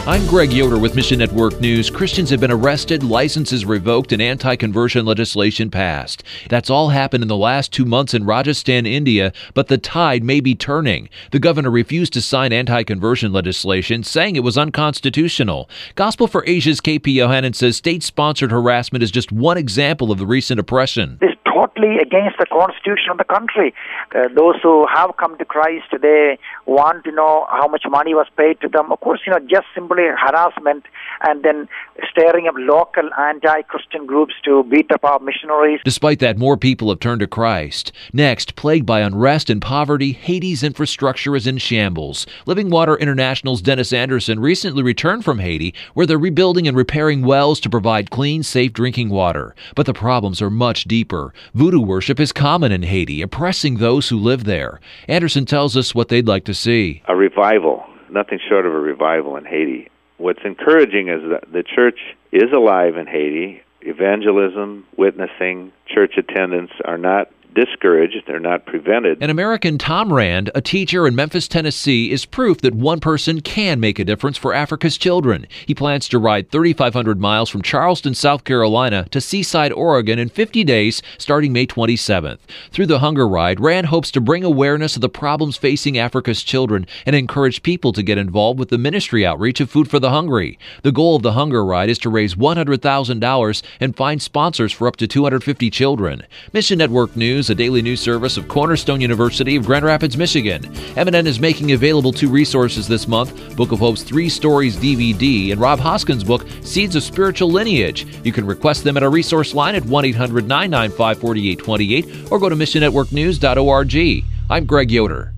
I'm Greg Yoder with Mission Network News. Christians have been arrested, licenses revoked, and anti-conversion legislation passed. That's all happened in the last 2 months in Rajasthan, India, but the tide may be turning. The governor refused to sign anti-conversion legislation, saying it was unconstitutional. Gospel for Asia's KP Yohanan says state-sponsored harassment is just one example of the recent oppression. It's totally against the constitution of the country. Those who have come to Christ, they want to know how much money was paid to them. Of course, just simply harassment and then stirring up local anti-Christian groups to beat up our missionaries. Despite that, more people have turned to Christ. Next, plagued by unrest and poverty, Haiti's infrastructure is in shambles. Living Water International's Dennis Anderson recently returned from Haiti, where they're rebuilding and repairing wells to provide clean, safe drinking water. But the problems are much deeper. Voodoo worship is common in Haiti, oppressing those who live there. Anderson tells us what they'd like to see. A revival, nothing short of a revival in Haiti. What's encouraging is that the church is alive in Haiti. Evangelism, witnessing, church attendance are not discouraged, they're not prevented. An American, Tom Rand, a teacher in Memphis, Tennessee, is proof that one person can make a difference for Africa's children. He plans to ride 3,500 miles from Charleston, South Carolina to Seaside, Oregon in 50 days starting May 27th. Through the Hunger Ride, Rand hopes to bring awareness of the problems facing Africa's children and encourage people to get involved with the ministry outreach of Food for the Hungry. The goal of the Hunger Ride is to raise $100,000 and find sponsors for up to 250 children. Mission Network News, a daily news service of Cornerstone University of Grand Rapids, Michigan. MNN is making available 2 resources this month, Book of Hope's 3 Stories DVD and Rob Hoskins' book, Seeds of Spiritual Lineage. You can request them at our resource line at 1-800-995-4828 or go to missionnetworknews.org. I'm Greg Yoder.